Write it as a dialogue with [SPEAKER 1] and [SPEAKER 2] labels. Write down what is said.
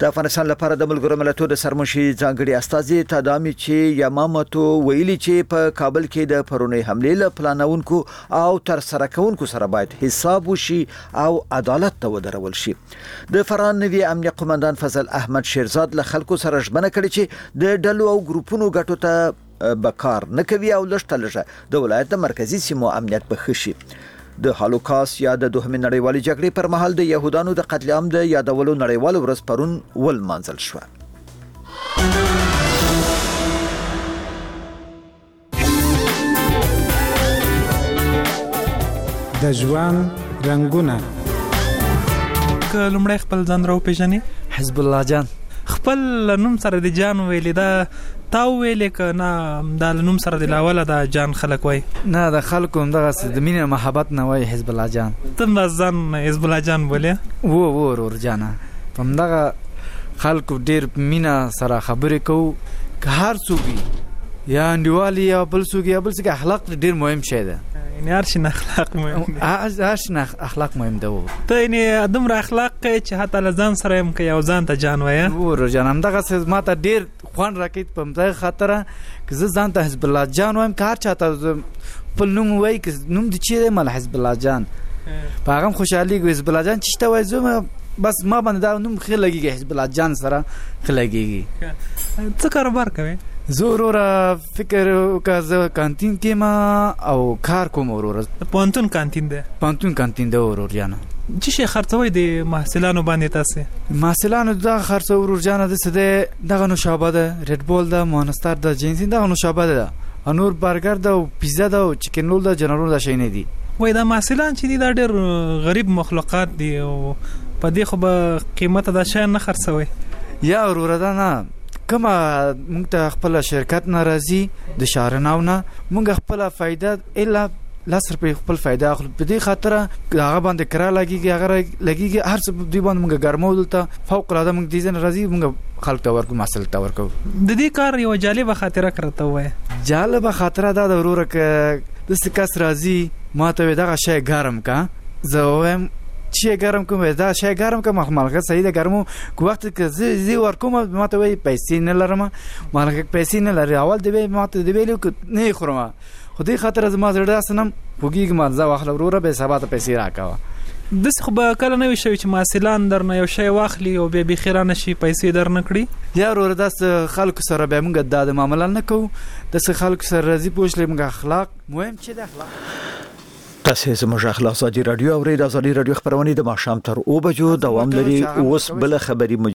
[SPEAKER 1] د افغانستان لپاره د ملګرو ملتونو د سرمشي ځانګړي استازي تدامي چې یامامتو ویلي چې په کابل کې د پرونی حملې له پلانونکو او تر سره کوونکو سره باید حساب وشي او عدالت ته ودرول شي. د فران نوي امنیه قومندان فضل احمد شیرزاد له خلکو سره ژمنه کړې چې د ډلو او ګروپونو ګټو ته بکار نه کوي او لږ د ولایت د مرکزی سیمو امنیت به ښه شي. د هالوکاست یا د دوهمې نړیوالې جګړې پر مهال د يهودانو د قتل عام د یادولو نړیوال ورځ پرون ولمانځل شو.
[SPEAKER 2] د ژوند رنگونه
[SPEAKER 3] که لومړی خپل ځان راوپېژنې.
[SPEAKER 4] حزب الله جان.
[SPEAKER 3] خپل نوم سره د جان ویلې دا تا ویلې که نه دا نوم سره د لاوله د جان خلک وای؟
[SPEAKER 4] نه د خلکو همدغسې د مینې محبت نه وای حزب الله جان.
[SPEAKER 3] ته هم ځان حزب الله جان بولې؟
[SPEAKER 4] و ورور جانه په همدغه خلکو ډېر مینه سره خبرې کوو. که هر څوک وي یا انډیوال یا بل څوک یا بل څوک اخلاق ډېر مهم شی ده.
[SPEAKER 3] یعنې هر شي نه اخلاق مهم دي.
[SPEAKER 4] هر شي نه اخلاق مهم ده.
[SPEAKER 3] ته یعنې دومره اخلاق کوې چې حتی له ځان سره یم که یو ځان ته جان وایه؟
[SPEAKER 4] ورور جان همدغسې ما ته ډېر خوند راکوي په همدغه خاطره که زه ځان ته حزب الله جان وایم که هر چا ته خپل نوم وایي که نوم دې چی دی مله حزب الله جان په هغه هم خوشحالېږي. حزب الله جان چې ته وایي زه بس ما باندې دا نوم ښه لګېږي حزب الله جان سره ښه لګېږي.
[SPEAKER 3] څه کاروبار کوې؟
[SPEAKER 4] زه وروره فکر وکړه زه کانتین کې ما او کار کوم وروره.
[SPEAKER 3] پوهنتون کانتین دی؟ پوهنتون
[SPEAKER 4] کانتین دی ورور جانه.
[SPEAKER 3] څه شی خرڅوئ د محصلانو باندې تاسې؟
[SPEAKER 4] محصلانو دغه خرڅو ورور جانه داسې دی دغه نوشابه ده، ریډ بول ده، مانستر ده، جینسین دغه نوشابه ده، نور برګر ده او پیزا ده او چکن رول ده، جنرال ده شی نه دي.
[SPEAKER 3] وای دا محصلان چې دي دا ډېر غریب مخلوقات دي او په دې خو به قیمته دا شیان نه خرڅوئ؟
[SPEAKER 4] یا وروره ده نه کومه موږ ته خپله شرکت نه راځي د شارناو نه موږ خپله فایده الا 10 روپۍ خپل فایده اخلو. په دې خاطره هغه باندې کرایه لګېږي هغه لګېږي هر څه دوی باندې موږ ګرمو دلته فوق العاده موږ دې ځای نه راځي موږ خلکو ته ورکوو محصل ته ورکوو.
[SPEAKER 3] د دې کار یوه جالبه خاطره راته ووایه.
[SPEAKER 4] جالبه خاطره دا ده وروره که داسې کس راځي ما ته وایي دغه شی ګرم که زه ووایم چی ګرم کوم دا شی ګرم کوم مالګه صحیح ده ګرمو کو وخت که زه ورکوم ما ته وایي پیسې نه لرم مالګه پیسې نه لري اول دی ما ته دی ویلو که نه خورم خو دې خاطر زما زړه داسې پوهېږم زه واخله وروره بیا سبا ته پیسې راکوه.
[SPEAKER 3] داسې خو به کله نه وي شوي چې محصلان درنه یو شی واخلي او بیا بیخي رانه شي پیسې درنه کړي؟ یا وروره داسې خلکو سره بیا موږ دا د معامله نه کوو داسې خلکو سره راځي پوه شلې موږ اخلاق مهم چې د اخلاق.
[SPEAKER 1] تاسې زموږ اخلاق ازادي راډیو اورئ. د ازادي راډیو خپرونې د ماښام تر 2 بجو دوام لري. اوس بله خبري